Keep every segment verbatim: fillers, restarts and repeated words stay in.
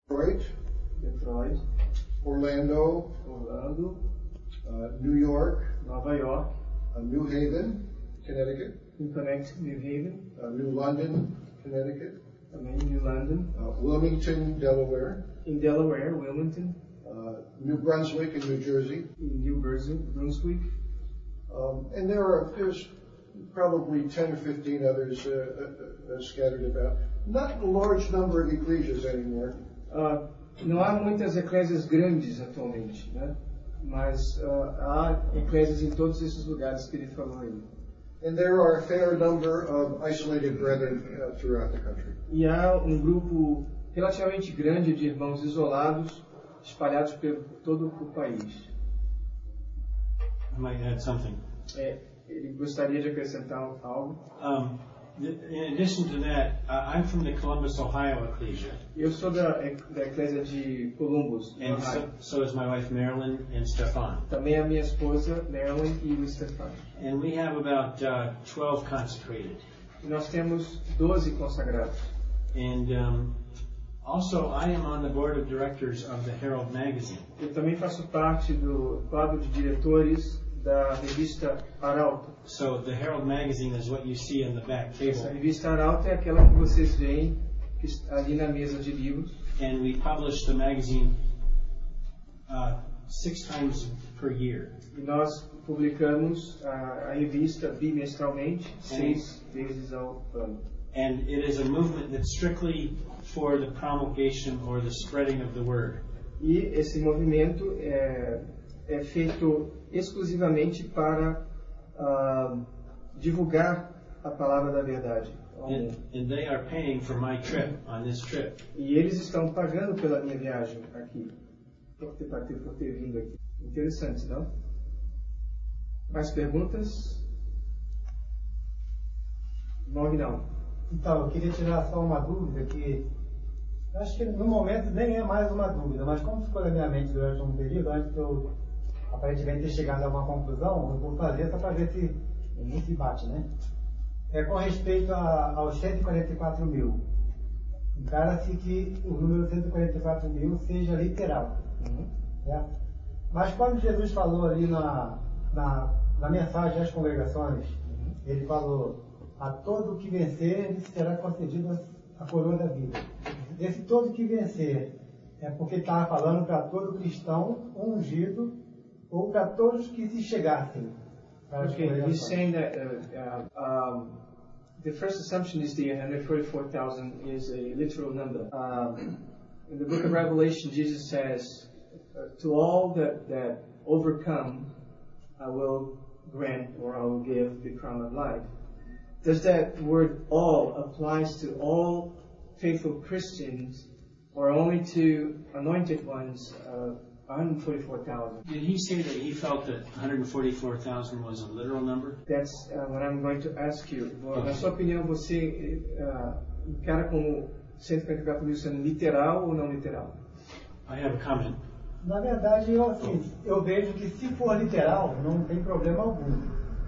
Detroit, Detroit, Orlando, Orlando, uh, New York, Nova York, uh, New Haven, Connecticut, New Connecticut, New Haven, uh, New London, Connecticut, também New London, uh, Wilmington, Delaware, em Delaware, Wilmington, uh, New Brunswick in New Jersey, em New Brunswick, um, and there are there's probably ten or fifteen others uh, uh, uh, scattered about. Not a large number of ecclesias anymore. Uh, não há muitas eclésias grandes atualmente, né? Mas uh, há eclésias em todos esses lugares que ele falou aí. And there are a fair number of isolated brethren uh, throughout the country. E há um grupo relativamente grande de irmãos isolados, espalhados por todo o país. I might add something. É, ele gostaria de acrescentar algo. Um, in addition to that, uh, I'm from the Columbus, Ohio ecclesia. Eu sou da, da eclésia de Columbus, And Ohio. so, so is my wife Marilyn and Stefan. Também a minha esposa, Marilyn, e o Stefan. And we have about uh, twelve consecrated. E nós temos doze consagrados. And um, also, I am on the board of directors of the Herald magazine. Eu também faço parte do quadro de diretores da revista Arauto. So the Herald magazine is what you see in the back Essa table. revista Arauto é aquela que vocês veem que está ali na mesa de livros. And we publish the magazine uh, six times per year. E nós publicamos a, a revista bimestralmente, seis vezes ao ano. And it is a movement that's strictly for the promulgation or the spreading of the word. E esse movimento é, é feito exclusivamente para uh, divulgar a palavra da verdade. And, and they are paying for my trip on this trip. E eles estão pagando pela minha viagem aqui, por ter, por ter, por ter vindo aqui. Interessante, não? Mais perguntas? Não, não. Então, eu queria tirar só uma dúvida que acho que no momento nem é mais uma dúvida, mas como ficou na minha mente durante um período, antes de eu aparentemente ter chegado a uma conclusão, eu vou fazer só para ver se, se bate, né? É com respeito a, aos cento e quarenta e quatro mil. Encara-se que o número cento e quarenta e quatro mil seja literal. Uhum. Certo? Mas quando Jesus falou ali na, na, na mensagem às congregações, uhum. ele falou: a todo que vencer, lhe será concedida a coroa da vida. Uhum. Esse todo que vencer é porque estava falando para todo cristão ungido ou para todos que se chegassem. Okay, he's saying that uh, uh, um, the first assumption is the one hundred forty-four thousand is a literal number. Um, in the book of Revelation, Jesus says, uh, to all that, that overcome, I will grant or I will give the crown of life. Does that word all applies to all faithful Christians or only to anointed ones? Uh, one hundred forty-four thousand. Did he say that he felt that one hundred forty-four thousand was a literal number? That's uh, what I'm going to ask you. Okay. Na sua opinião, você uh, encara como cento e quarenta e quatro mil sendo literal ou não literal? I have a comment. Na verdade, eu, assim, eu vejo que se for literal, não tem problema algum.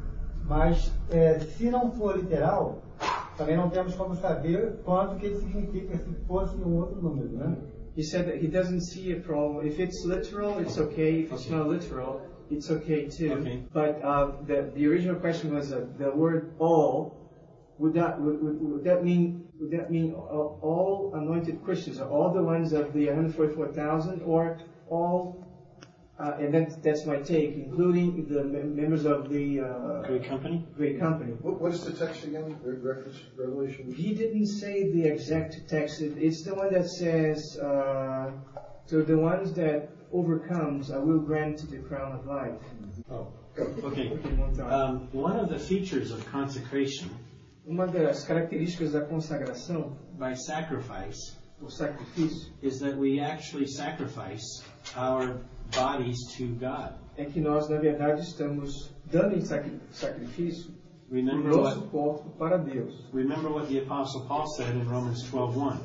Mas é, se não for literal, também não temos como saber quanto que ele significa se fosse um outro número, né? He said that he doesn't see a problem. If it's literal, it's okay. If it's Okay. not literal, it's okay too. Okay. But uh, the the original question was uh, the word all. Would that would, would, would that mean would that mean all, all anointed Christians, or all the ones of the one hundred forty-four thousand, or all? Uh, and that, that's my take, including the mem- members of the uh, Great company? Great Company. What, what is the text again? Re- Reference Revelation? He didn't say the exact text. It, it's the one that says, uh, to the ones that overcomes, I will grant the crown of life. Oh, okay. Okay, one time. Um, one of the features of consecration Uma das características da consagração, by sacrifice, o sacrifício, is that we actually sacrifice our bodies to God. é que nós, na verdade, estamos dando em sacri- sacrifício o Remember nosso what, corpo para Deus. remember what the Apostle Paul said in Romans twelve one.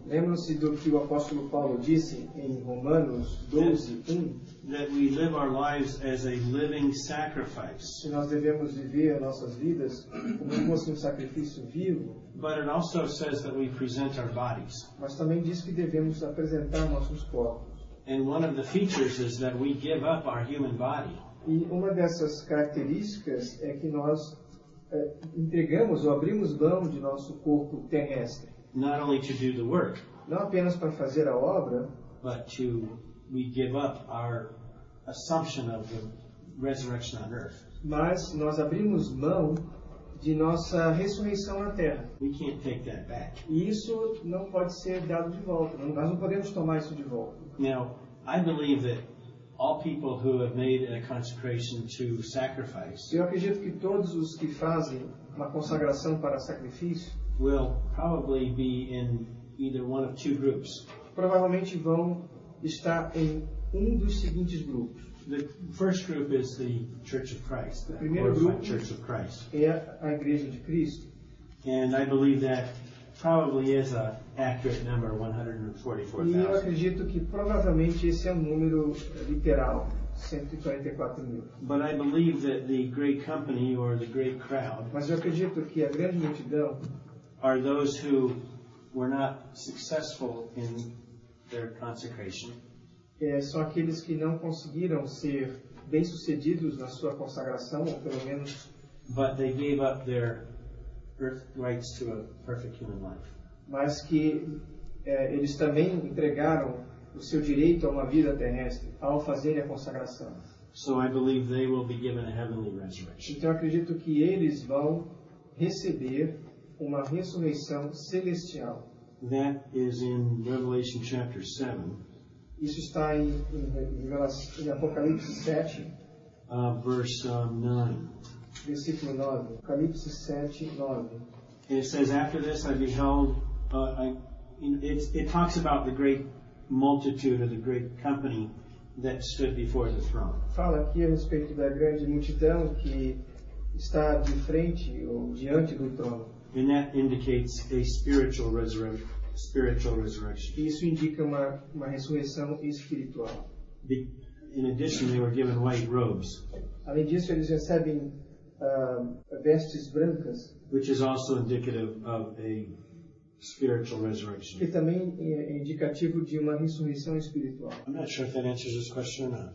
Lembram-se do que o apóstolo Paulo disse em Romanos doze, um? That we live our lives as a living sacrifice. Que nós devemos viver nossas vidas como se fosse um sacrifício vivo. But it also says that we present our bodies. Mas também diz que devemos apresentar nossos corpos. And one of the features is that we give up our human body. E uma dessas características é que nós é, entregamos ou abrimos mão de nosso corpo terrestre. Not only to do the work, não apenas para fazer a obra, but to we give up our assumption of the resurrection on earth. Mas nós abrimos mão de nossa ressurreição na terra. We can't take that back. E isso não pode ser dado de volta. Nós não podemos tomar isso de volta. Now, I believe that all people who have made a consecration to sacrifice Eu acredito que todos os que fazem uma consagração para sacrifício will probably be in either one of two groups. provavelmente vão estar em um dos seguintes grupos. The first group is the Church of Christ, the Primeiro glorified grupo Church of Christ. é a Igreja de Cristo. And I believe that probably is an accurate number, one hundred forty-four E eu thousand. acredito que provavelmente esse é um número literal, cento e quarenta e quatro mil. But I believe that the great company or the great crowd Mas eu acredito que a grande multidão are those who were not successful in their consecration. É, são aqueles que não conseguiram ser bem-sucedidos na sua consagração, ou pelo menos, But they gave up their earth rights to a perfect human life. mas que é, eles também entregaram o seu direito a uma vida terrestre ao fazerem a consagração. So I believe they will be given a heavenly resurrection. Então eu acredito que eles vão receber uma ressurreição celestial. That is in Revelation chapter seven, Isso está em, em, Revelação- em Apocalipse sete, uh, verse um, nine. versículo nove. Apocalipse sete, nove. And it says, after this I beheld, uh, I, it, it talks about the great multitude or the great company that stood before the throne. Fala aqui a respeito da grande multidão que está de frente ou diante do trono. And that indicates a spiritual resurrection. Spiritual resurrection. Isso indica uma, uma ressurreição espiritual. The, in addition, they were given white robes, Além disso, eles recebem ah, vestes brancas, which is also indicative of a spiritual resurrection. que também é indicativo de uma ressurreição espiritual. I'm not sure if that answers this question or not.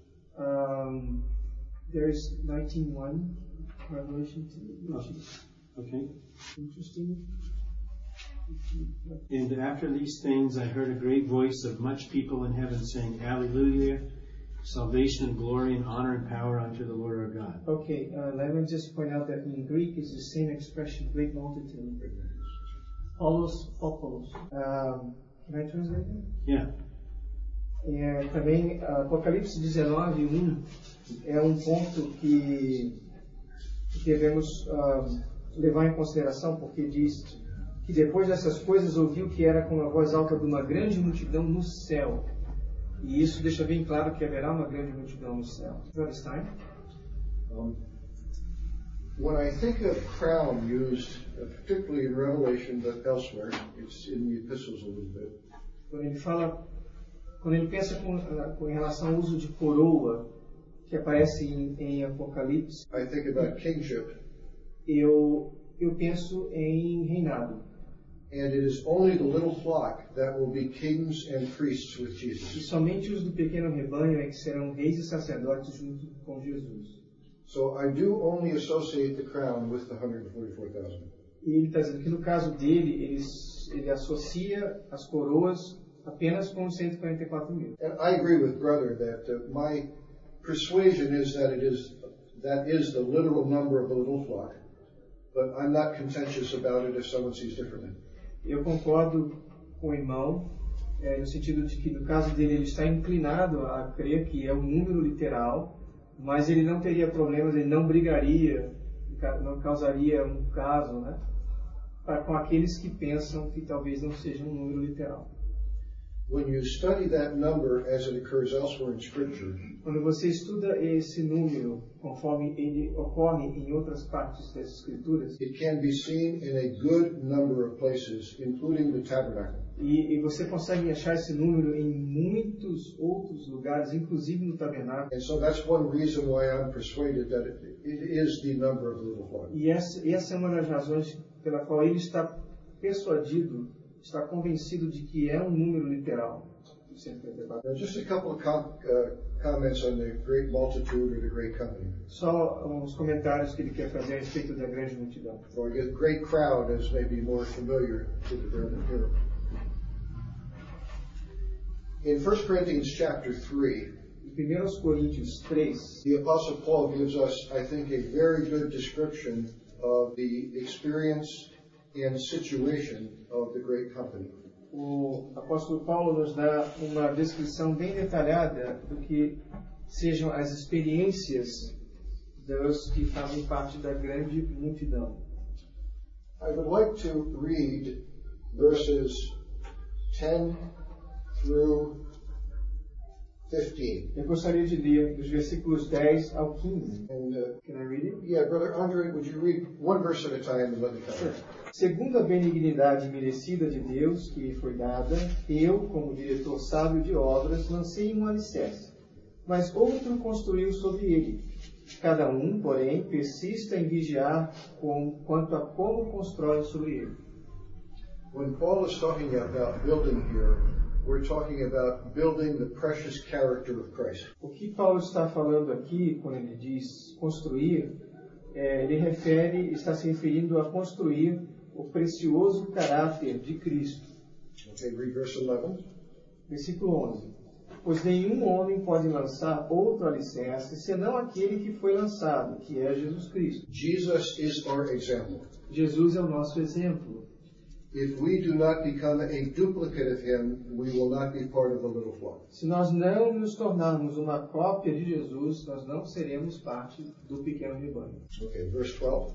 Um, there is nineteen one Revelation, which is Okay. interesting. And after these things I heard a great voice of much people in heaven saying, Alleluia, salvation and glory and honor and power unto the Lord our God. Okay, uh, let me just point out that in Greek is the same expression, great multitude. Olos, opolos. Um, can I translate it? Yeah. É, também Apocalipse dezenove, um é um ponto que, que devemos uh, levar em consideração, porque diz que depois dessas coisas ouviu que era com a voz alta de uma grande multidão no céu. E isso deixa bem claro que haverá uma grande multidão no céu. Time? Um, when I think of crown used, uh, particularly in Revelation, but elsewhere, it's in the epistles a little bit. Quando ele fala, quando ele pensa com, uh, com relação ao uso de coroa, que aparece em, em Apocalipse, I think about kingship, eu, eu penso em reinado. and it is only the little flock that will be kings and priests with E Jesus. somente os do pequeno rebanho é que serão reis e sacerdotes junto com Jesus. So I do only associate the crown with the one hundred forty-four thousand. E ele está dizendo que no caso dele, ele, ele associa as coroas apenas com os cento e quarenta e quatro mil. And I agree with brother that uh, my persuasion is that it is that is the literal number of the little flock, but I'm not contentious about it if someone sees differently. Eu concordo com o irmão, é, no sentido de que no caso dele ele está inclinado a crer que é um número literal, mas ele não teria problemas, ele não brigaria, não causaria um caso, né, para, com aqueles que pensam que talvez não seja um número literal. when you study that number as it occurs elsewhere in Scripture, Quando você estuda esse número, conforme ele ocorre em outras partes das Escrituras, it can be seen in a good number of places, including the tabernacle. e, e você consegue achar esse número em muitos outros lugares, inclusive no tabernáculo. And so that's one reason why I'm persuaded that it, it is the number of the little flock. E essa, e essa é uma das razões pela qual ele está persuadido, está convencido de que é um número literal. Now, just a couple of com- uh, comments on the great multitude or the great company. Só uns comentários que ele quer fazer a respeito da grande multidão. Or I guess great crowd is maybe more familiar to the brethren here. In First Corinthians chapter three, Em primeiro Coríntios três, the Apostle Paul gives us, I think, a very good description of the experience and situation of the great company. o apóstolo Paulo nos dá uma descrição bem detalhada do que sejam as experiências dos que fazem parte da grande multidão. I would like to read verses ten through fifteen. Eu gostaria de ler dos versículos dez ao quinze. And uh, Can I read it? yeah, Brother Andre, would you read one verse at a time and let me Sure. comment? Segundo a benignidade merecida de Deus que lhe foi dada, eu, como diretor sábio de obras, lancei um alicerce, mas outro construiu sobre ele. Cada um, porém, persista em vigiar com, quanto a como constrói sobre ele. When Paul is talking about building here, we're talking about building the precious character of Christ. O que Paulo está falando aqui, quando ele diz construir, é, ele refere, está se referindo a construir o precioso caráter de Cristo. Okay, read verse eleven. Versículo onze. Pois nenhum homem pode lançar outro alicerce, senão aquele que foi lançado, que é Jesus Cristo. Jesus is our example. Jesus é o nosso exemplo. If we do not become a duplicate of him, we will not be part of the little flock. Se nós não nos tornarmos uma cópia de Jesus, nós não seremos parte do pequeno rebanho. Okay, verse twelve.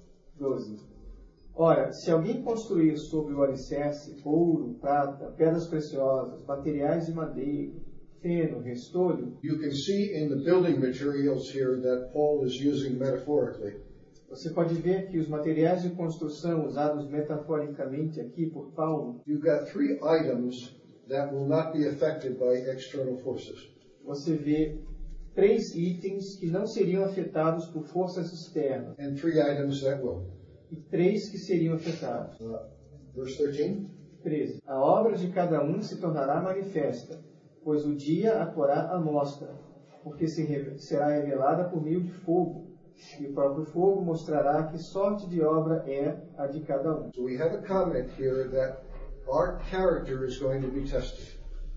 doze. Ora, se alguém construir sobre o alicerce ouro, prata, pedras preciosas, materiais de madeira, feno, restolho, You can see in the building materials here that Paul is using metaphorically. você pode ver que os materiais de construção usados metaforicamente aqui por Paulo, You've got three items that will not be affected by external forces. você vê três itens que não seriam afetados por forças externas And three items that will. e três que seriam afetados. Uh, verse thirteen. treze. A obra de cada um se tornará manifesta, pois o dia a porá à mostra, porque se re- será revelada por meio de fogo, e o próprio fogo mostrará que sorte de obra é a de cada um. So we have a comment here that our character is going to be tested.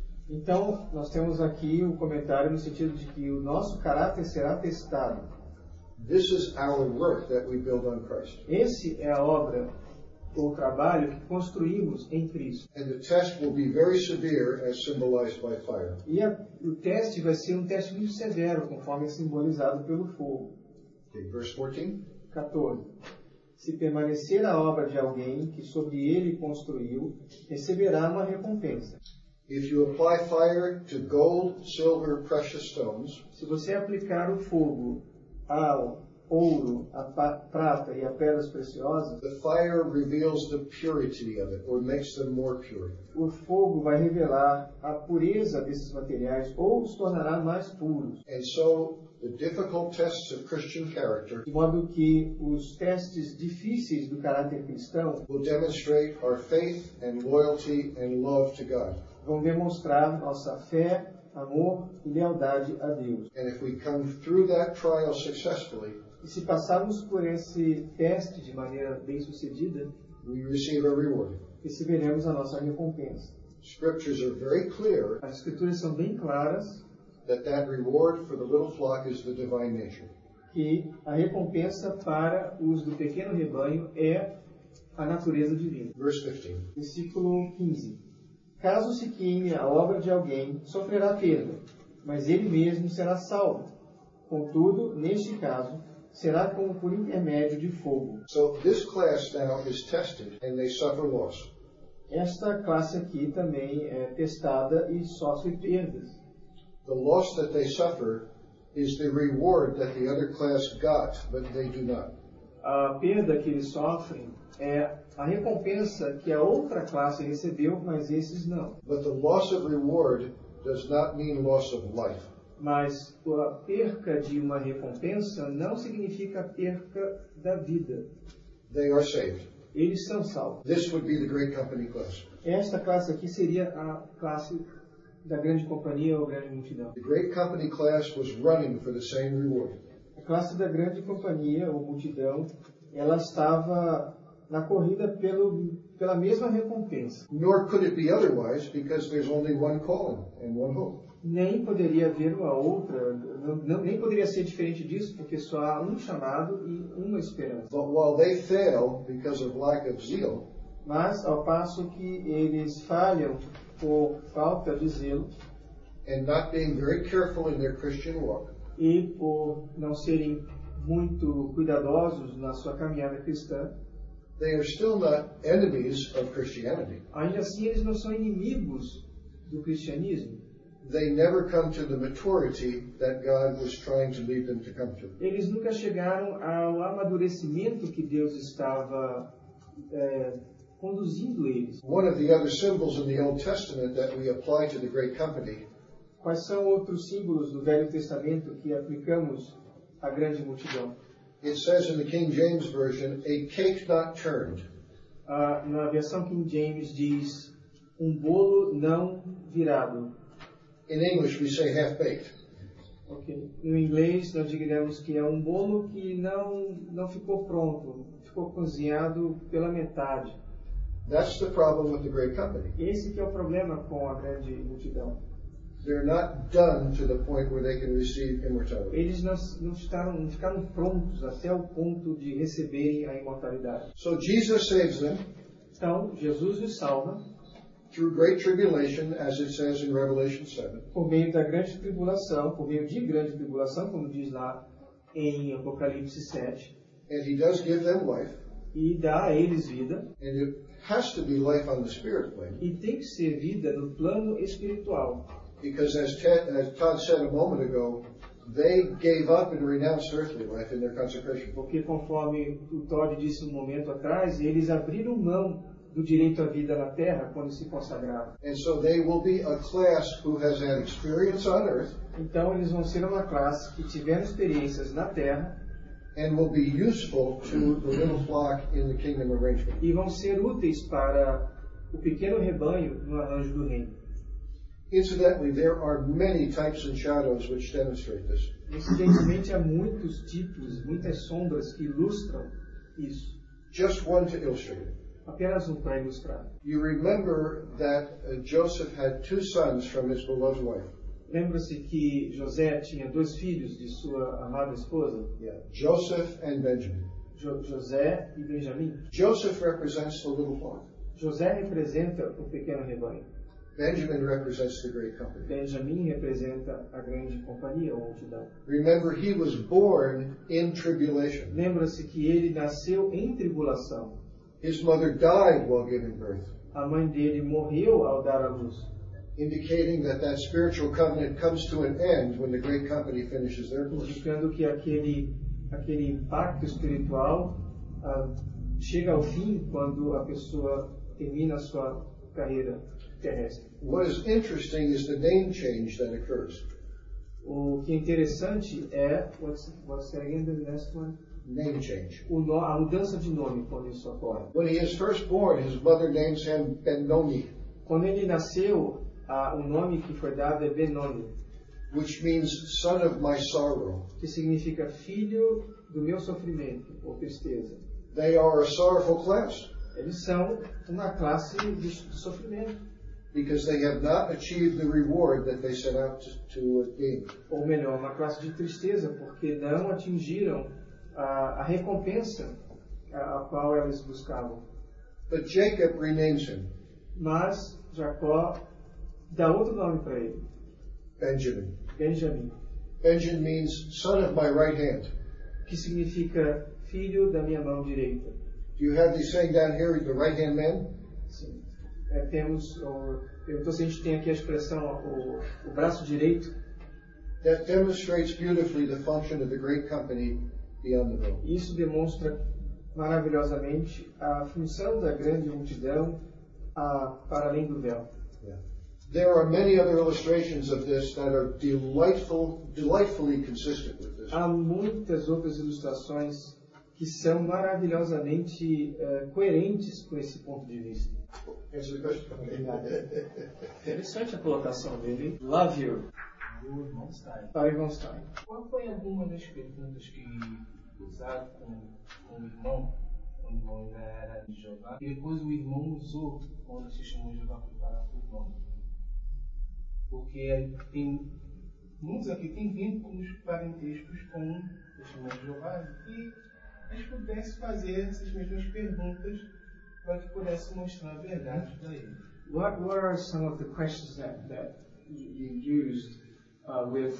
Então, nós temos aqui um comentário no sentido de que o nosso caráter será testado. This is our work that we build on Christ. Esse é a obra ou trabalho que construímos em Cristo. And the test will be very severe as symbolized by fire. E a, o teste vai ser um teste muito severo, conforme é simbolizado pelo fogo. Okay, verse fourteen. quatorze. Se permanecer a obra de alguém que sobre ele construiu, receberá uma recompensa. If you apply fire to gold, silver, precious stones, Se você aplicar o fogo ao ouro, a pa- prata e a pedras preciosas, the fire reveals the purity of it, or makes them more pure. o fogo vai revelar a pureza desses materiais ou os tornará mais puros. And so, the difficult tests of Christian character De modo que os testes difíceis do caráter cristão will demonstrate our faith and loyalty and love to God. vão demonstrar nossa fé, amor e lealdade a Deus. And if we come through that trial successfully, E se passarmos por esse teste de maneira bem sucedida, we receive a reward. receberemos a nossa recompensa. Scriptures are very clear As escrituras são bem claras that that reward for the little flock is the divine nature. que a recompensa para os do pequeno rebanho é a natureza divina. Verse fifteen. Versículo quinze. Caso se queime a obra de alguém, sofrerá perda, mas ele mesmo será salvo. Contudo, neste caso, será como por intermédio de fogo. So this class now is tested and they suffer loss. Esta classe aqui também é testada e sofre perdas. The loss that they suffer is the reward that the other class got, but they do not. A perda que eles sofrem é a recompensa que a outra classe recebeu, mas esses não. But the loss of reward does not mean loss of life. Mas a perca de uma recompensa não significa perca da vida. They are saved. Eles são salvos. This would be the great company class. Esta classe aqui seria a classe da grande companhia ou grande multidão. The great company class was running for the same reward. A classe da grande companhia ou multidão, ela estava na corrida pelo, pela mesma recompensa. Nor could it be otherwise, because there's only one calling and one hope. Nem poderia haver uma outra, não, não, nem poderia ser diferente disso, porque só há um chamado e uma esperança. But while they fail because of lack of zeal, Mas, ao passo que eles falham por falta de zelo and not being very careful in their Christian walk, e por não serem muito cuidadosos na sua caminhada cristã, they are still not enemies of Christianity. ainda assim eles não são inimigos do cristianismo. They never come to the maturity that God was trying to lead them to come to. Eles nunca chegaram ao amadurecimento que Deus estava é, conduzindo eles. One of the other symbols in the Old Testament that we apply to the great company Quais são outros símbolos do Velho Testamento que aplicamos à grande multidão? It says in the King James Version, a cake not turned. Ah, na versão King James diz um bolo não virado. In English, we say half-baked. Okay. No inglês, nós diremos que é um bolo que não, não ficou pronto, ficou cozinhado pela metade. That's the problem with the great company. Esse que é o problema com a grande multidão. They're not done to the point where they can receive immortality. Eles não, não, ficaram, não ficaram prontos até o ponto de receberem a imortalidade. So Jesus saves them Então, Jesus os salva through great tribulation, as it says in Revelation seven. por meio da grande tribulação, por meio de grande tribulação, como diz lá em Apocalipse sete, And he does give them life. e dá a eles vida, And it has to be life on the spirit plane. e tem que ser vida no plano espiritual. Because as, Ted, as Todd said a moment ago, they gave up and renounced earthly life in their consecration. Porque, conforme o Todd disse um momento atrás, eles abriram mão do direito à vida na terra quando se consagraram. And so they will be a class who has had experience on earth Então, eles vão ser uma classe que tiveram experiências na terra and will be useful to the little flock in the kingdom arrangement. e vão ser úteis para o pequeno rebanho no arranjo do reino. Incidentally, there are many types and shadows which demonstrate this. Incidentemente, há muitos tipos, muitas sombras que ilustram isso. Just one to illustrate it. Apenas um para ilustrar. You remember that uh, Joseph had two sons from his beloved wife. Lembra-se que José tinha dois filhos de sua amada esposa? Yeah, Joseph and Benjamin. Jo- José e Benjamim. Joseph represents the little flock. José representa o pequeno rebanho. Benjamin represents the great company. Benjamim representa a grande companhia ou multidão. Remember, he was born in tribulation. Lembra-se que ele nasceu em tribulação. His mother died while giving birth, A mãe dele morreu ao dar à luz, indicating that that spiritual covenant comes to an end when the great company finishes their course. indicando que aquele, aquele pacto espiritual ah, chega ao fim quando a pessoa termina a sua carreira terrestre. What is interesting is the name change that occurs. O que é interessante é what's, what's that again, the last one? Name change. O no, a mudança de nome quando isso ocorre. When he is first born, his mother names him Benoni, Quando ele nasceu, ah, o nome que foi dado é Benoni, which means son of my sorrow. que significa filho do meu sofrimento ou tristeza. They are a sorrowful class Eles são uma classe de, de sofrimento, because they have not achieved the reward that they set out to, to gain. ou melhor, uma classe de tristeza, porque não atingiram a, a recompensa a, a qual eles buscavam. But Jacob renames him Mas Jacó dá outro nome para ele, Benjamin. Benjamim, Benjamin means son of my right hand. que significa filho da minha mão direita. Do you have these saying down here, the right hand man? Sim. é, temos, o, perguntou se a gente tem aqui a expressão, o, o braço direito. That demonstrates beautifully the function of the great company beyond the veil. Isso demonstra maravilhosamente a função da grande multidão a, para além do véu. Yeah. There are many other illustrations of this that are delightful, delightfully consistent with this. Há muitas outras ilustrações que são maravilhosamente uh, coerentes com esse ponto de vista. Answer the question? Interessante a colocação dele. Love you. O irmão Stein. Para o irmão Stein. Qual foi alguma das perguntas que usaram com, com o irmão, quando o irmão ainda era de Jeová, e depois o irmão usou quando o testemunho de Jeová foi para o irmão? Porque tem muitos aqui têm vínculos parentescos com o testemunho de Jeová e a gente pudesse fazer essas mesmas perguntas para que pudesse mostrar a verdade para ele. What, what are some of the questions that, that you used uh, with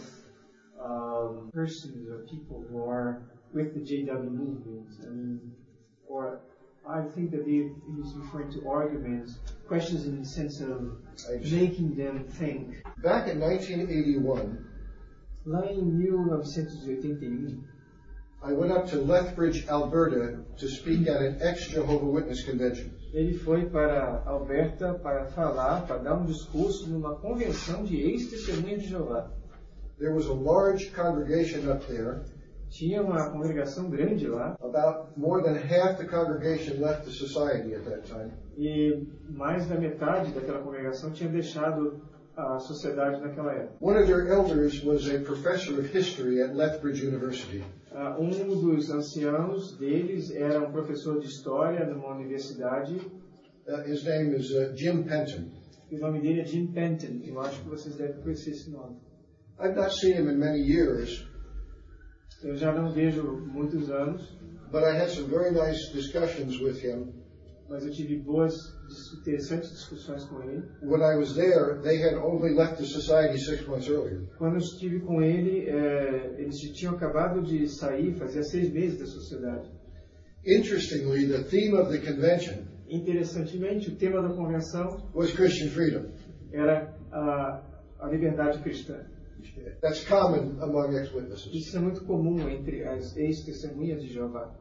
um, persons or people who are with the J W movement? I mean, or I think that he, he's referring to arguments, questions in the sense of making them think. Back in nineteen eighty-one, lá em mil novecentos e oitenta e um, I went up to Lethbridge, Alberta, to speak at an ex-Jehovah Witness convention. Ele foi para Alberta para falar, para dar um discurso numa convenção de ex-testemunhas de Jeová. There was a large congregation up there. Tinha uma congregação grande lá. About more than half the congregation left the society at that time. E mais da metade daquela congregação tinha deixado a sociedade naquela época. One of their elders was a professor of history at Lethbridge University. Uh, um dos anciãos deles era um professor de história numa universidade. Uh, his name is uh, Jim Penton. E o nome dele é Jim Penton. Eu acho que vocês devem conhecer esse nome. I've not seen him in many years. Eu já não vejo muitos anos. But I had some very nice discussions with him. Mas eu tive boas, interessantes discussões com ele. When I was there, they had only left the society six months earlier. Quando eu estive com ele, é, eles tinham acabado de sair, fazia seis meses da sociedade. Interestingly, the theme of the convention Interessantemente, o tema da convenção was Christian freedom. era a, a liberdade cristã. That's common among ex-witnesses. Isso é muito comum entre as ex-testemunhas de Jeová.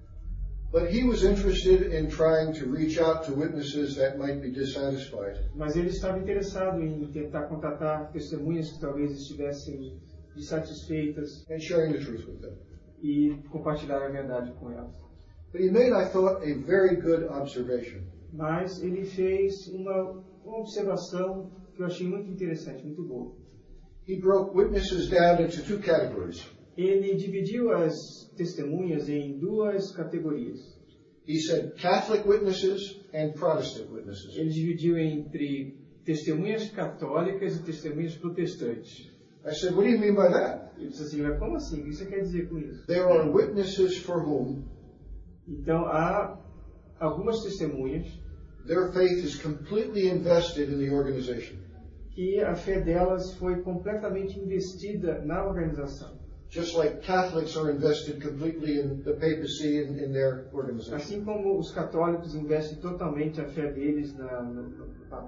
But he was interested in trying to reach out to witnesses that might be dissatisfied. Mas ele estava interessado em tentar contatar testemunhas que talvez estivessem insatisfeitas And sharing the truth with them. e compartilhar a verdade com elas. But he made, I thought, a very good observation. Mas ele fez uma, uma observação que eu achei muito interessante, muito boa. He broke witnesses down into two categories. Ele dividiu as testemunhas em duas categorias. He said Catholic witnesses and Protestant witnesses. Ele dividiu entre testemunhas católicas e testemunhas protestantes. I said, what do you mean by that? Ele disse assim, mas como assim? O que você quer dizer com isso? There are witnesses for whom Então, há algumas testemunhas their faith is completely invested in the organization. que a fé delas foi completamente investida na organização. Just like Catholics are invested completely in the papacy and in their organization. Assim como os católicos investem totalmente a fé deles na, no, no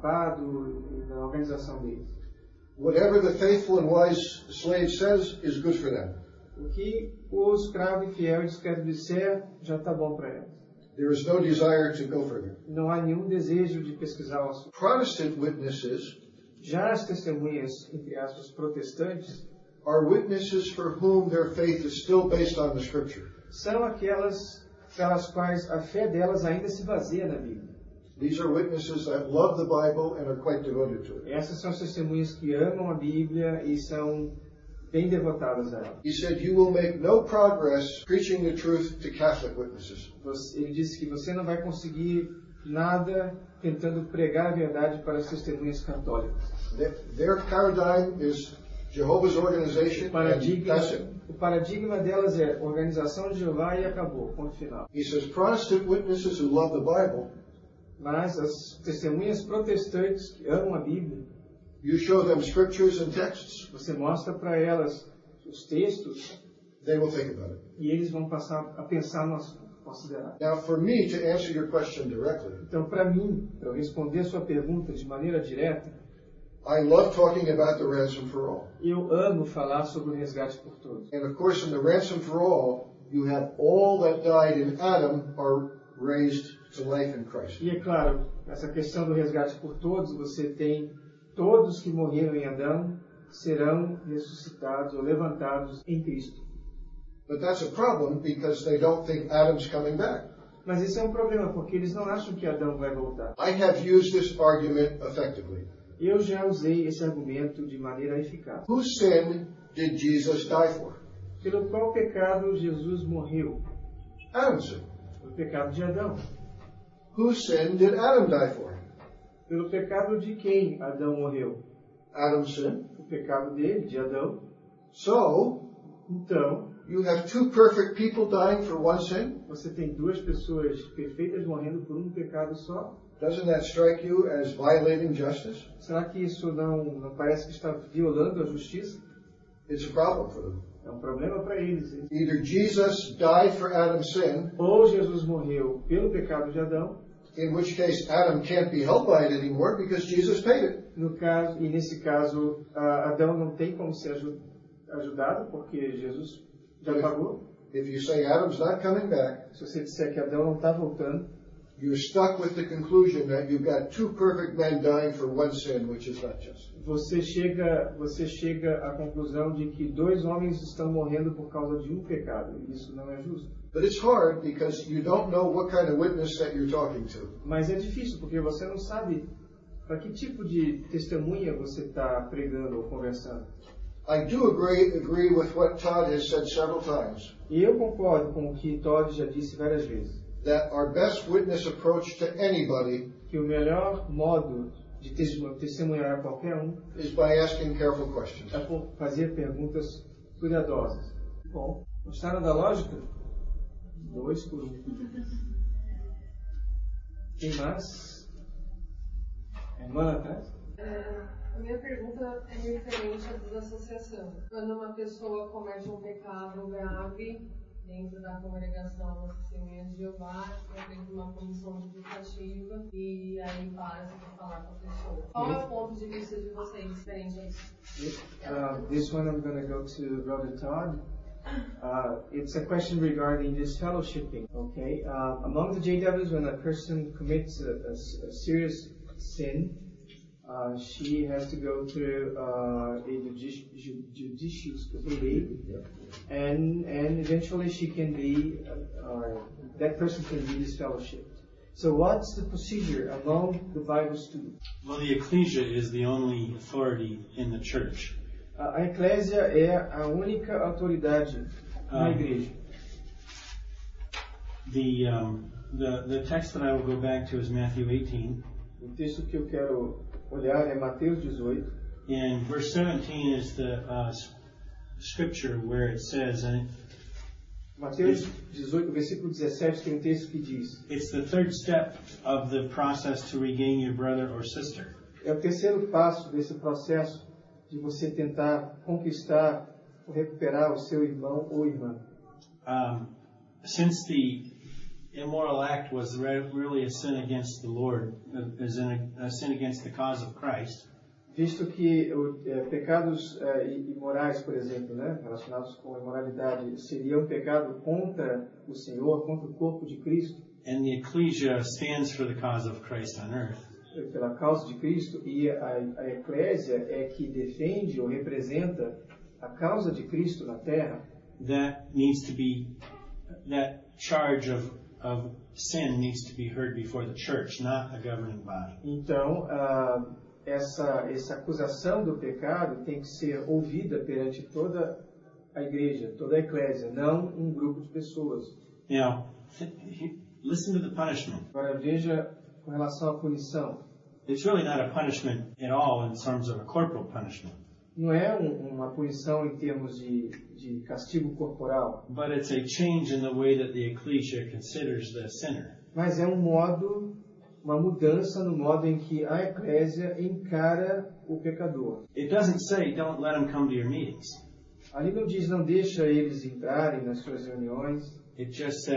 papado e na organização deles. Whatever the faithful and wise slave says is good for them. O que o escravo e fiel e discreto disser já está bom para eles. There is no desire to go further. Não há nenhum desejo de pesquisar o assunto. Protestant witnesses Já as testemunhas, entre aspas, protestantes, are witnesses for whom their faith is still based on the Scripture. são aquelas pelas quais a fé delas ainda se baseia na Bíblia. These are witnesses that love the Bible and are quite devoted to it. Essas são as testemunhas que amam a Bíblia e são bem devotadas a ela. He said, you will make no progress preaching the truth to Catholic witnesses. Ele disse que você não vai conseguir nada tentando pregar a verdade para as testemunhas católicas. Their, their paradigm is Jehovah's organization, O and paradigma, that's it. o paradigma delas é organização de Jeová e acabou, ponto final. He says Protestant witnesses who love the Bible, Mas as testemunhas protestantes que amam a Bíblia, you show them scriptures and texts, você mostra para elas os textos they will think about it. e eles vão passar a pensar no assunto. considerar. Now, for me to answer your question directly, Então, para mim, para eu responder a sua pergunta de maneira direta, I love talking about the ransom for all. eu amo falar sobre o resgate por todos. And of course, in the ransom for all, you have all that died in Adam are raised to life in Christ. E é claro, essa questão do resgate por todos, você tem todos que morreram em Adão serão ressuscitados ou levantados em Cristo. But that's a problem because they don't think Adam's coming back. Mas esse é um problema, porque eles não acham que Adão vai voltar. I have used this argument effectively. Eu já usei esse argumento de maneira eficaz. Whose sin did Jesus die for? Pelo qual pecado Jesus morreu? Adam's sin. O pecado de Adão. Whose sin did Adam die for? Pelo pecado de quem Adão morreu? Adam's sin. O pecado dele, de Adão. So, Então, you have two perfect people dying for one sin? você tem duas pessoas perfeitas morrendo por um pecado só? Doesn't that strike you as violating justice? Será que isso não, não parece que está violando a justiça? It's a problem for them. É um problema para eles. Either Jesus died for Adam's sin, Ou Jesus morreu pelo pecado de Adão, in which case Adam can't be held by it anymore because Jesus paid it. no caso, e nesse caso, ah, Adão não tem como ser aju- ajudado, porque Jesus já pagou. If you say Adam's not coming back, Se você disser que Adão não está voltando, you're stuck with the conclusion that you've got two perfect men dying for one sin, which is not just. você chega, você chega à conclusão de que dois homens estão morrendo por causa de um pecado. E isso não é justo. But it's hard because you don't know what kind of witness that you're talking to. Mas é difícil, porque você não sabe para que tipo de testemunha você está pregando ou conversando. I do agree, agree with what Todd has said several times, E eu concordo com o que Todd já disse várias vezes, that our best witness approach to anybody que o melhor modo de testemunhar, testemunhar a qualquer um is by asking careful questions. é por fazer perguntas cuidadosas. Bom, gostaram da lógica? Dois por um. Tem mais? Irmã atrás? É, a minha pergunta é referente à desassociação. Quando uma pessoa comete um pecado grave dentro da congregação das Testemunhas de Jeová, é feita uma comissão educativa e aí para-se para falar com a pessoa. Qual é o ponto de vista de vocês diferente a isso? Uh, this one I'm going to go to Brother Todd. Uh, it's a question regarding this fellowshipping. Okay, uh, among the J Ws, when a person commits a, a, a serious sin, uh, she has to go through uh, a judici- ju- judicious proceeding, and and eventually she can be, uh, or that person can be disfellowshipped. So, what's the procedure among the Bible students? Well, the ecclesia is the only authority in the church. A a eclésia é a única autoridade na Ah. igreja. The, um, the the text that I will go back to is Matthew eighteen, O texto que eu quero olhar é Mateus dezoito. and verse seventeen is the uh, s- scripture where it says, and Mateus dezoito, versículo dezessete, tem um texto que diz: it's the third step of the process to regain your brother or sister. é o terceiro passo desse processo de você tentar conquistar ou recuperar o seu irmão ou irmã. Um, since the immoral act was re- really a sin against the Lord, uh, as in a, a sin against the cause of Christ, Visto que o, é, pecados é, imorais, por exemplo, né, relacionados com a imoralidade, seriam um pecado contra o Senhor, contra o corpo de Cristo, and the ecclesia stands for the cause of Christ on earth, pela causa de Cristo, e a, a eclésia é que defende ou representa a causa de Cristo na terra, that needs to be, that charge of, of sin needs to be heard before the church, not a governing body. então ah, essa, essa acusação do pecado tem que ser ouvida perante toda a igreja, toda a eclésia, não um grupo de pessoas. Now, th- listen to the punishment. Agora veja com relação à punição. It's really not a punishment at all in terms of a corporal punishment, Não é um, uma punição em termos de, de castigo corporal, but it's a change in the way that the ecclesia considers the sinner. mas é um modo, uma mudança no modo em que a eclésia encara o pecador. It doesn't say don't let them come to your meetings. Ali não diz não deixa eles entrarem nas suas reuniões, It just says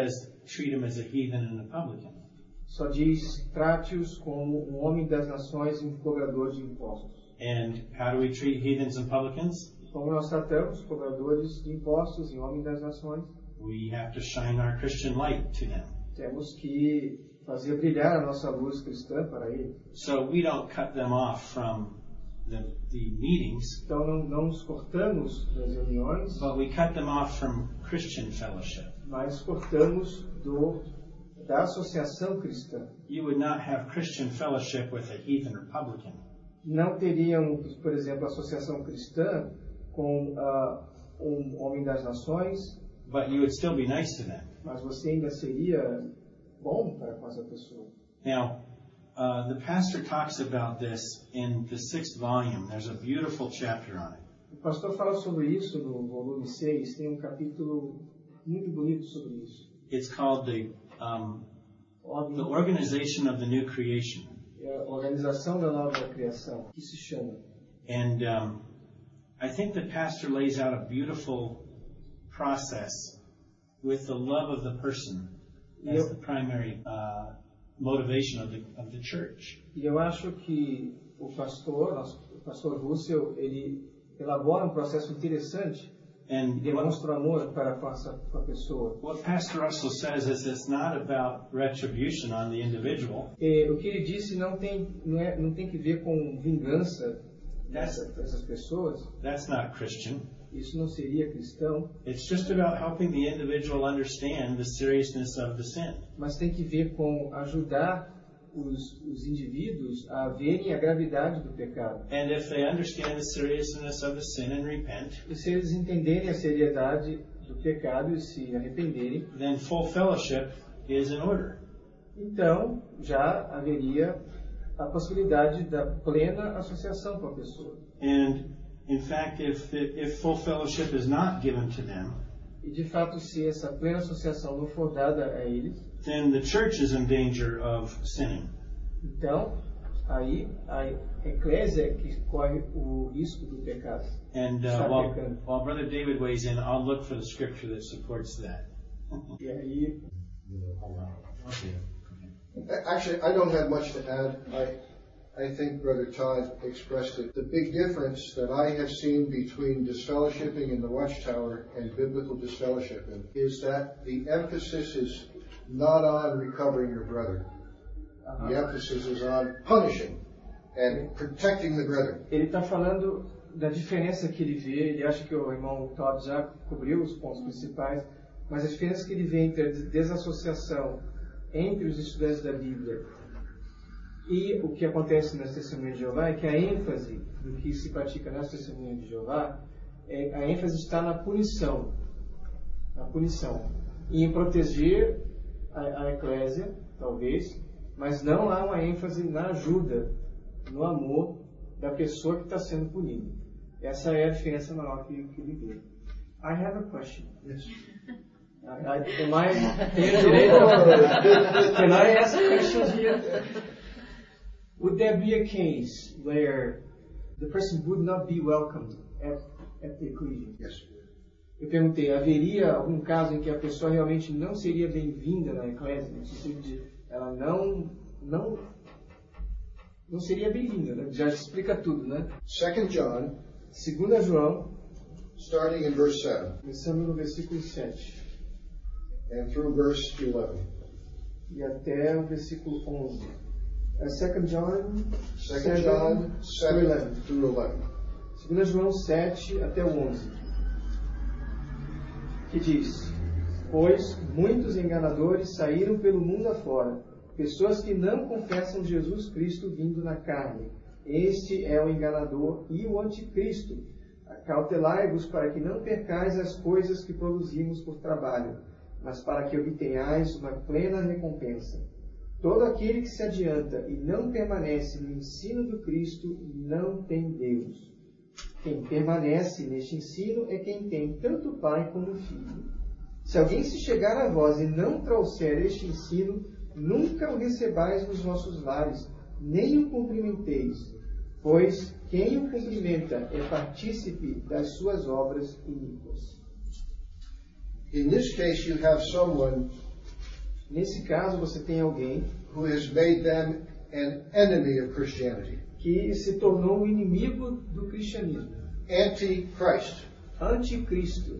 treat him as a heathen and a publican. Só diz, trate-os como um homem das nações e um cobrador de impostos. And how do we treat heathens and publicans? Como nós tratamos cobradores de impostos e homens das nações? We have to shine our Christian light to them. Temos que fazer brilhar a nossa luz cristã para eles. So we don't cut them off from the, the meetings, Então não, não nos cortamos das reuniões, but we cut them off from Christian fellowship. mas cortamos do, da associação cristã. You would not have Christian fellowship with a heathen or publican. Não teriam, por exemplo, associação cristã com uh, um homem das nações, But you would still be nice to them. mas você ainda seria bom para com essa pessoa. Now, uh, the pastor talks about this in the sixth volume. There's a beautiful chapter on it. O pastor fala sobre isso no volume seis, tem um capítulo muito bonito sobre isso. It's called the, um, the Ordem, Organization of the New Creation. é a organização da nova criação, que se chama. And um, I think the pastor lays out a beautiful process with the love of the person as Yep. the primary uh, motivation of the, of the church. E eu acho que o pastor, nosso- o pastor Russell, ele elabora um processo interessante e And what, demonstra amor para com essa com a pessoa. what Pastor Russell says is it's not about retribution on the individual. E o que ele disse não tem, não é, não tem que ver com vingança dessa, dessas pessoas. That's not Christian. Isso não seria cristão, It's just about helping the individual understand the seriousness of the sin. mas tem que ver com ajudar os, os indivíduos a verem a gravidade do pecado. And if they understand the seriousness of the sin and repent, E se eles entenderem a seriedade do pecado e se arrependerem, then full fellowship is in order. então já haveria a possibilidade da plena associação com a pessoa. And in fact, if the, if full fellowship is not given to them, E de fato, se essa plena associação não for dada a eles, then the church is in danger of sinning. então aí a eclésia é que corre o risco do pecado. And uh, Está while, pecando. while Brother David weighs in, I'll look for the scripture that supports that. E aí, Actually, I don't have much to add. I, I think Brother Todd expressed it. The big difference that I have seen between disfellowshipping in the Watchtower and biblical disfellowshipping is that the emphasis is not on recovering your brother. The emphasis is on punishing and protecting the brethren. ele está falando da diferença que ele vê, ele acha que o irmão Todd já cobriu os pontos principais, mas a diferença que ele vê entre a desassociação entre os estudantes da Bíblia e o que acontece nas testemunhas de Jeová é que a ênfase do que se pratica nas testemunhas de Jeová, é, a ênfase está na punição, na punição, e em proteger a, a eclésia, talvez, mas não há uma ênfase na ajuda, no amor da pessoa que está sendo punida. Essa é a diferença maior que, que ele vê. I have a question. Yes. I, I, am I, tenho direito? Can I ask questions here? Would there be a case where the person would not be welcomed at, at the ecclesia? Yes. Eu perguntei, haveria algum caso em que a pessoa realmente não seria bem-vinda na eclésia, no sentido de ela não, não, não seria bem-vinda, né? Já explica tudo, né? Second John, Segunda João, starting in verse seven começando no versículo sete and through verse eleven. e até o versículo onze. Uh, Second John, Second John seven through eleven. Segunda João sete até o onze, que diz: Pois muitos enganadores saíram pelo mundo afora, pessoas que não confessam Jesus Cristo vindo na carne. Este é o enganador e o anticristo. Acautelai-vos para que não percais as coisas que produzimos por trabalho, mas para que obtenhais uma plena recompensa. Todo aquele que se adianta e não permanece no ensino do Cristo não tem Deus. Quem permanece neste ensino é quem tem tanto o Pai como o Filho. Se alguém se chegar a vós e não trouxer este ensino, nunca o recebais nos vossos lares, nem o cumprimenteis, pois quem o cumprimenta é partícipe das suas obras iníquas. In this case, you have someone Nesse caso, você tem alguém who has made them an enemy of Christianity, que se tornou um inimigo do cristianismo, anti-Christ. anticristo.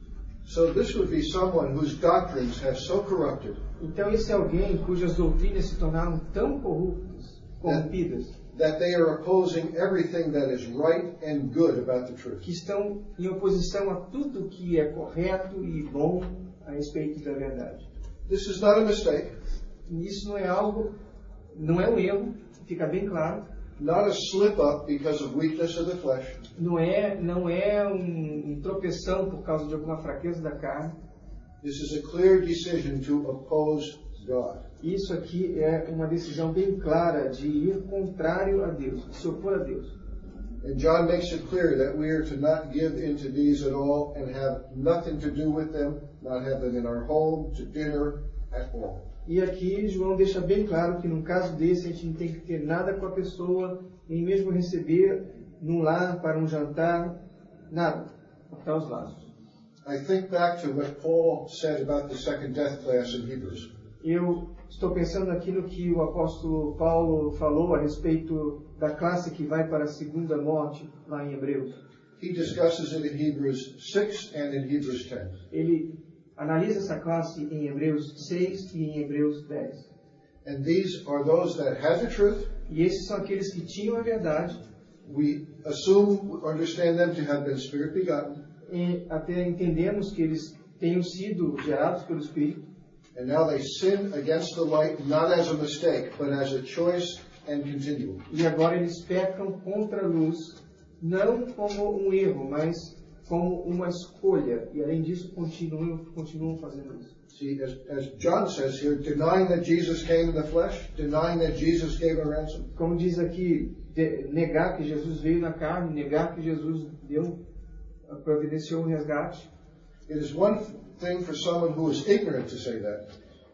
So this would be someone whose doctrines have so corrupted Então esse é alguém cujas doutrinas se tornaram tão corruptas, corrompidas, that they are opposing everything that is right and good about the truth. que estão em oposição a tudo que é correto e bom a respeito da verdade. This is not a mistake, E isso não é algo, não é um erro, fica bem claro. not a slip up because of weakness of the flesh, Não é, não é um, um tropeção por causa de alguma fraqueza da carne. this is a clear decision to oppose God. Isso aqui é uma decisão bem clara de ir contrário a Deus, de se opor a Deus. And John makes it clear that we are to not give into these at all and have nothing to do with them, not have them in our home, to dinner, at all. E aqui João deixa bem claro que num caso desse a gente não tem que ter nada com a pessoa, nem mesmo receber num lar para um jantar, nada, cortar os laços. I think back to what Paul said about the second death class in Hebrews. Eu estou pensando naquilo que o apóstolo Paulo falou a respeito da classe que vai para a segunda morte, lá em Hebreus. He discusses it in Hebrews six and in Hebrews ten. Ele analisa essa classe em Hebreus seis e em Hebreus dez. And these are those that had the truth. E esses são aqueles que tinham a verdade, We assume, understand them to have been spirit begotten. e até entendemos que eles tenham sido gerados pelo Espírito. And now they sin against the light, not as a mistake, but as a choice and continuum. E agora eles pecam contra a luz, não como um erro, mas como uma escolha. E além disso, continuam, continuam fazendo isso. See, as, as John says here, denying that Jesus came in the flesh, denying that Jesus gave a ransom. Como diz aqui, de, negar que Jesus veio na carne, negar que Jesus deu, providenciou um resgate. It is one thing for someone who is ignorant to say that.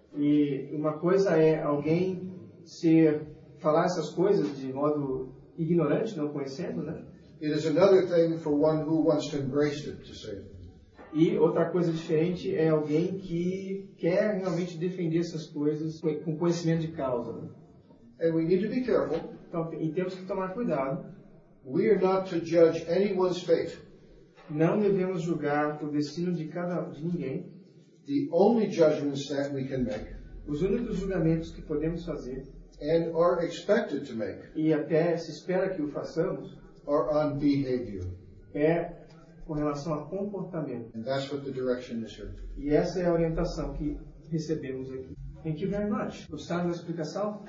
E uma coisa é alguém ser, falar essas coisas de modo ignorante, não conhecendo, né? It is another thing for one who wants to embrace it to say it. E outra coisa diferente é alguém que quer realmente defender essas coisas com conhecimento de causa. Né? And we need to be careful. Então, e temos que tomar cuidado. We are not to judge anyone's fate. Não devemos julgar o destino de cada de ninguém. The only judgments that we can make Os únicos julgamentos que podemos fazer and are expected to make e até se espera que o façamos are on behavior. é com relação a comportamento. And that's what the direction is here. E essa é a orientação que recebemos aqui. Thank you very much. Gostaram da explicação?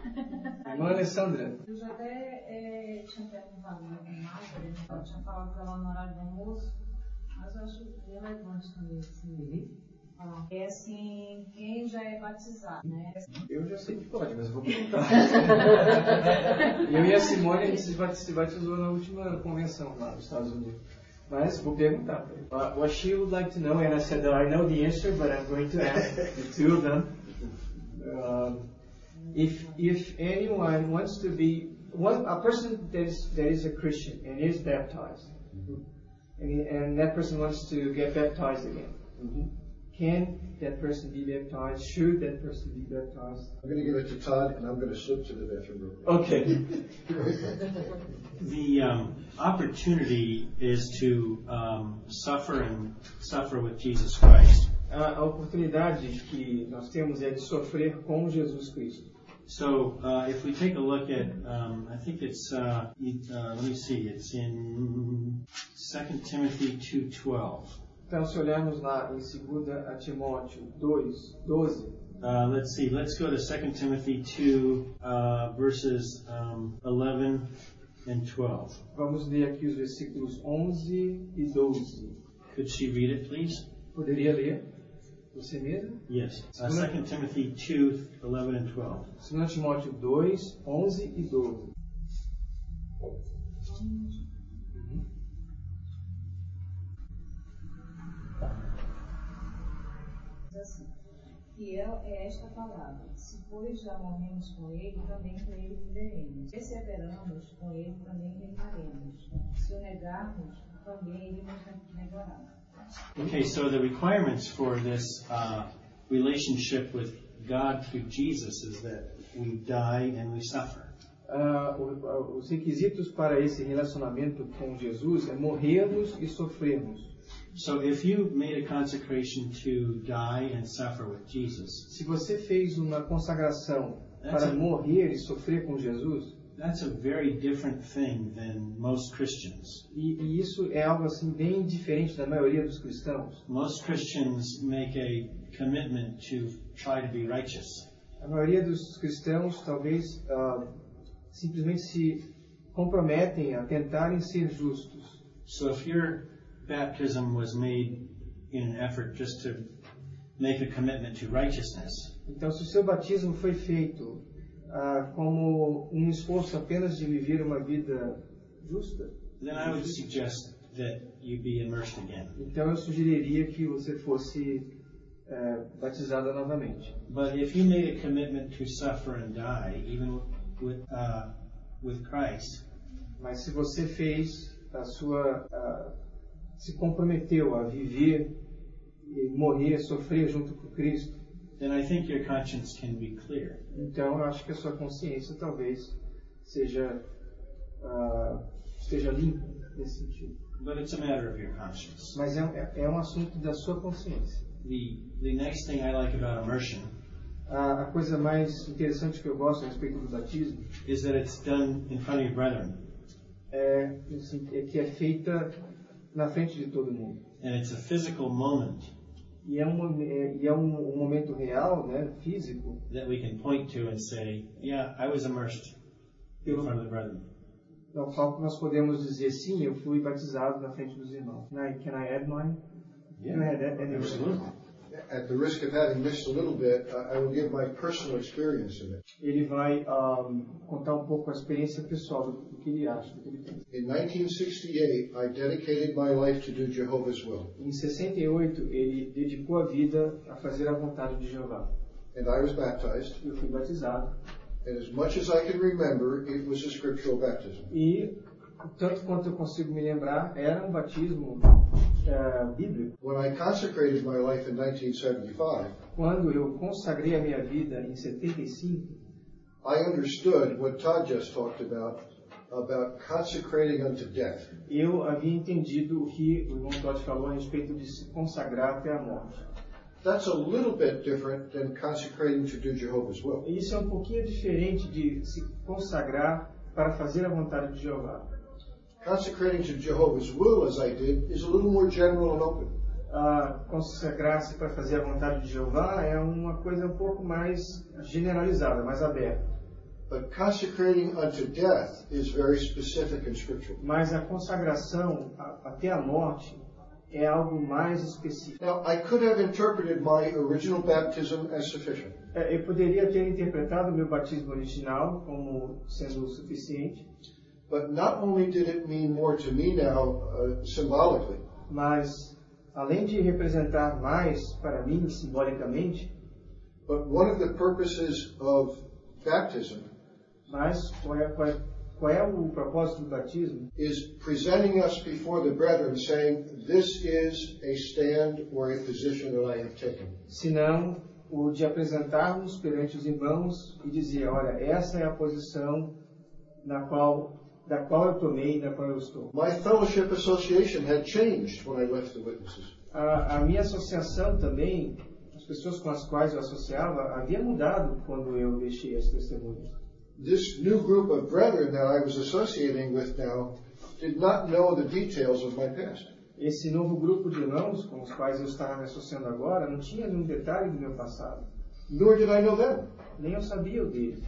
Irmã Alessandra. Eu já até é, tinha perguntado na Márcia, eu tinha falado para ela no horário do almoço, mas eu acho relevante também assim, falar. É assim, quem já é batizado, né? Eu já sei que pode, mas eu vou perguntar. Eu e a Simone, a gente se batizou na última convenção lá nos Estados Unidos. Mas vou perguntar. Uh, what she would like to know, and I said that I know the answer, but I'm going to ask the two of them. Uh, if if anyone wants to be one, a person that is that is a Christian and is baptized, and, and that person wants to get baptized again, mm-hmm. Can that person be baptized? Should that person be baptized? I'm going to give it to Todd, and I'm going to slip to the bathroom real quick. Okay. The um, opportunity is to um, suffer and suffer with Jesus Christ. A, a oportunidade que nós temos é de sofrer com Jesus Cristo. So uh, if we take a look at, um, I think it's, uh, uh, let me see, it's in Second Timothy two twelve. Então, se olharmos lá em segunda Timóteo dois, doze. Uh, let's see, let's go to Second Timothy two, uh, verses um, eleven and twelve. Vamos ler aqui os versículos onze e doze. Could she read it, please? Poderia ler? Você mesmo? Yes. Uh, Second Timothy two, eleven and twelve. segunda Timóteo dois, onze e doze. Assim, fiel é esta palavra. Se, pois, já morremos com ele, também com ele viveremos. Perseveramos, com ele também reinaremos. Se o negarmos, também ele nos negará. Okay, so the requirements for this uh, relationship with God through Jesus is that we die and we suffer. Uh, os requisitos para esse relacionamento com Jesus é morrermos e sofrermos. So if you made a consecration to die and suffer with Jesus, se você fez uma consagração That's para a- morrer e sofrer com Jesus, that's a very different thing than most Christians. e, e isso é algo assim bem diferente da maioria dos cristãos. Most Christians make a commitment to try to be righteous. A maioria dos cristãos talvez ah, simplesmente se comprometem a tentarem ser justos. So if your baptism was made in an effort just to make a commitment to righteousness, Então, se o seu batismo foi feito ah, como um esforço apenas de viver uma vida justa, then I would suggest that you be immersed again. então eu sugeriria que você fosse eh, batizada novamente. But if you made a commitment to suffer and die, even with uh, with Christ, Mas se você fez a sua, ah, se comprometeu a viver e morrer, sofrer junto com Cristo, then I think your conscience can be clear. então eu acho que a sua consciência talvez seja ah, esteja limpa nesse sentido. But it's a matter of your conscience. Mas é, é, é um assunto da sua consciência. The the next thing I like about immersion A, a coisa mais interessante que eu gosto a respeito do batismo is that it's done in front of your brethren, é, assim, é que é feita na frente de todo mundo. and it's a physical moment E é um, é, e é um, um momento real, né, físico, that we can point to and say, yeah, I was immersed in pelo, front of the brethren. no qual nós podemos dizer, sim, eu fui batizado na frente dos irmãos. Can I, can I add mine? Go ahead, add- add- Absolutely. At the risk of having missed a little bit, I I will give my personal experience in it. Ele vai um, contar um pouco a experiência pessoal do, do que ele acha, do que ele pensa. In nineteen sixty-eight, I dedicated my life to do Jehovah's will, Em sessenta e oito, ele dedicou a vida a fazer a vontade de Jeová. and I was baptized. Eu fui batizado. And as much as I can remember, it was a scriptural baptism. E, tanto quanto eu consigo me lembrar, era um batismo eh, bíblico. When I consecrated my life in nineteen seventy-five, Quando eu consagrei a minha vida em setenta e cinco, I understood what Todd just talked about, about consecrating unto death. eu havia entendido o que o irmão Todd falou a respeito de se consagrar até a morte. That's a little bit different than consecrating to do Jehovah's will. E isso é um pouquinho diferente de se consagrar para fazer a vontade de Jeová. Consecrating to Jehovah's will, as I did, is a little more general and open. Ah, consagrar-se para fazer a vontade de Jeová é uma coisa um pouco mais generalizada, mais aberta. But consecrating unto death is very specific and scriptural. Mas a consagração a- até a morte é algo mais específico. Now, I could have interpreted my original baptism as sufficient. É, eu poderia ter interpretado o meu batismo original como sendo o suficiente, But not only did it mean more to me now, uh, symbolically, mas além de representar mais para mim simbolicamente, but one of the purposes of baptism mas qual é, qual é, qual é o propósito do batismo? is presenting us before the brethren saying, this is a stand or a position that I have taken. Senão o de apresentarmos perante os irmãos e dizer, olha, essa é a posição na qual, da qual eu tomei e da qual eu estou. My fellowship association had changed when I left the witnesses. A, a minha associação também, as pessoas com as quais eu associava, havia mudado quando eu deixei as testemunhas. This new group of brethren that I was associating with now did not know the details of my past. Esse novo grupo de irmãos com os quais eu estava me associando agora não tinha nenhum detalhe do meu passado. Nor did I know them. Nem eu sabia o deles.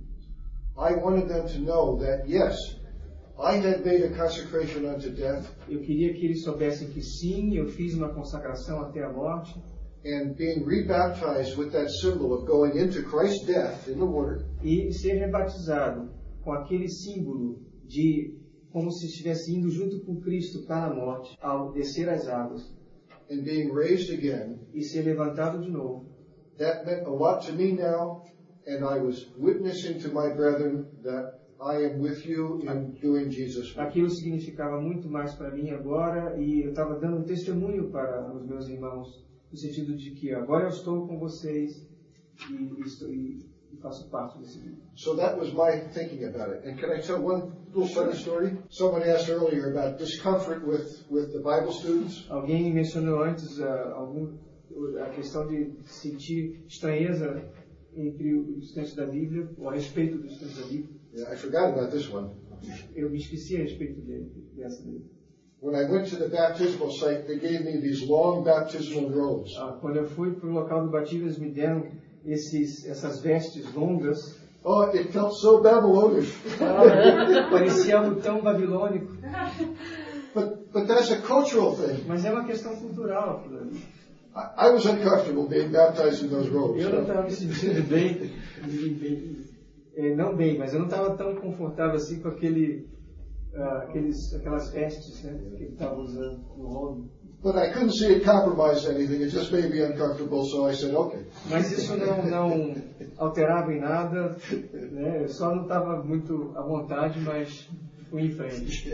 I wanted them to know that, yes, I had made a consecration unto death, Eu queria que eles soubessem que sim, eu fiz uma consagração até a morte. and being rebaptized with that symbol of going into Christ's death in the water, E ser rebatizado com aquele símbolo de como se estivesse indo junto com Cristo para a morte, ao descer as águas, and being raised again, e ser levantado de novo. that meant a lot to me now, and I was witnessing to my brethren that I am with you in doing Jesus' will. Aquilo significava muito mais para mim agora, e eu estava dando um testemunho para os meus irmãos no sentido de que agora eu estou com vocês e, e, estou, e, e faço parte desse grupo. So that was my thinking about it. And can I tell one little funny story? Someone asked earlier about discomfort with, with the Bible students. Alguém mencionou antes uh, algum, a questão de sentir estranheza entre os estudantes da Bíblia, ou a respeito dos estudantes da Bíblia. Yeah, I forgot about this one. Eu me esqueci a respeito dele, dessa dele. When I went to the baptismal site, they gave me these long baptismal robes. Ah, quando eu fui para o local do batismo, eles me deram esses, essas vestes longas. Oh, it felt so Babylonian. Ah, parecia algo tão babilônico. But, but that's a cultural thing. Mas é uma questão cultural. I, I was uncomfortable being baptized in those robes. Eu não estava me sentindo bem, bem, bem, não bem, mas eu não estava tão confortável assim com aquele, uh, aqueles, aquelas vestes, né, que ele estava usando no homem. But I couldn't see it compromised anything. It just made me uncomfortable, so I said, okay. Mas isso não, não alterava em nada, né? Eu só não estava muito à vontade, mas fui em frente.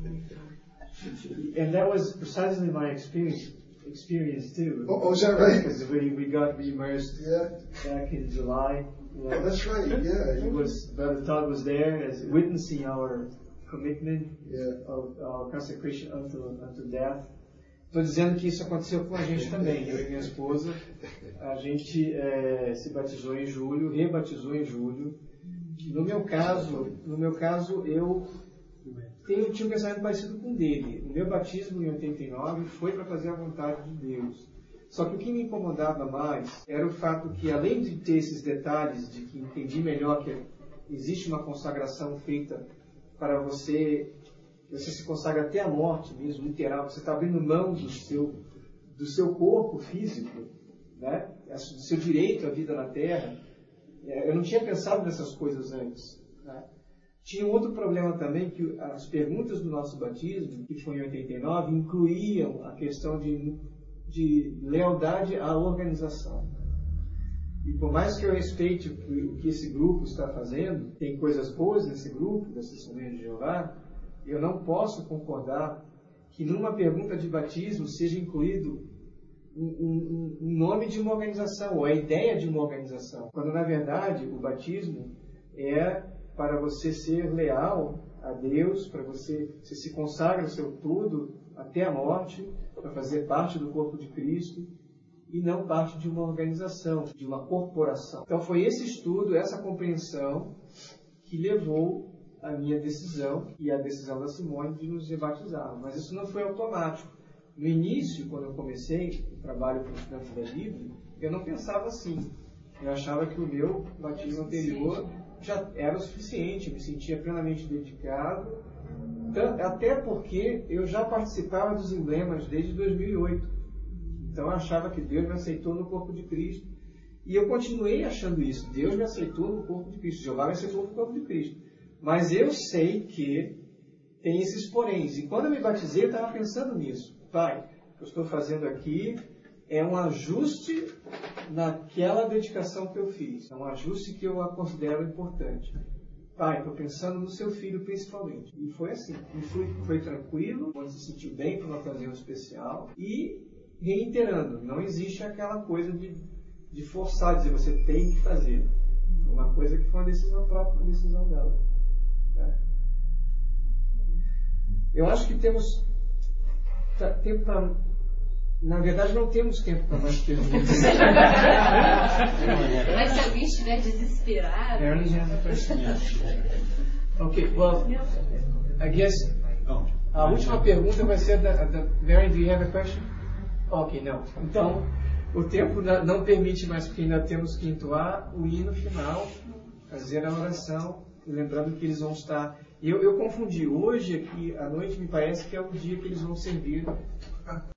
And that was precisely my experience, experience too. Oh, oh, is that right? Because we, we got immersed Yeah. back in July. You know. Oh, that's right. Yeah. It was, Brother Todd was there as witnessing our commitment Yeah. of our consecration unto, unto death. Estou dizendo que isso aconteceu com a gente também. Eu e minha esposa, a gente é, se batizou em julho, rebatizou em julho. No meu caso, no meu caso, eu tenho, tinha um pensamento parecido com o dele. O meu batismo em oitenta e nove foi para fazer a vontade de Deus. Só que o que me incomodava mais era o fato que, além de ter esses detalhes de que entendi melhor que existe uma consagração feita para você, você se consagra até a morte mesmo, literal, você está abrindo mão do seu, do seu corpo físico, né? Do seu direito à vida na Terra. Eu não tinha pensado nessas coisas antes, né? Tinha um outro problema também, que as perguntas do nosso batismo, que foi em oitenta e nove, incluíam a questão de, de lealdade à organização. E por mais que eu respeite o que esse grupo está fazendo, tem coisas boas nesse grupo, da Testemunha de Jeová, eu não posso concordar que numa pergunta de batismo seja incluído um, um, um nome de uma organização, ou a ideia de uma organização. Quando, na verdade, o batismo é para você ser leal a Deus, para você, você se consagra o seu tudo até a morte, para fazer parte do corpo de Cristo, e não parte de uma organização, de uma corporação. Então foi esse estudo, essa compreensão, que levou a minha decisão e a decisão da Simone de nos rebatizar. Mas isso não foi automático. No início, quando eu comecei o trabalho com os estudantes da Bíblia, eu não pensava assim. Eu achava que o meu batismo anterior já era o suficiente, eu me sentia plenamente dedicado, até porque eu já participava dos emblemas desde dois mil e oito. Então eu achava que Deus me aceitou no corpo de Cristo. E eu continuei achando isso. Deus me aceitou no corpo de Cristo. Jeová me aceitou no corpo de Cristo. Mas eu sei que tem esses poréns. E quando eu me batizei, eu estava pensando nisso. Pai, o que eu estou fazendo aqui é um ajuste naquela dedicação que eu fiz. É um ajuste que eu considero importante. Pai, estou pensando no seu filho principalmente. E foi assim. E foi, foi tranquilo, quando se sentiu bem para uma ocasião especial. E reiterando, não existe aquela coisa de, de forçar, dizer você tem que fazer. Uma coisa que foi uma decisão própria, uma decisão dela. É. Eu acho que temos tempo para... Na verdade, não temos tempo para mais perguntas. Mas se alguém estiver desesperado... Ok, well, I guess a última pergunta vai ser da, da Mary, do you have a question? Ok, não. Então, o tempo não permite mais, porque ainda temos que entoar o hino final, fazer a oração, lembrando que eles vão estar... Eu, eu confundi, hoje aqui à noite me parece que é o dia que eles vão servir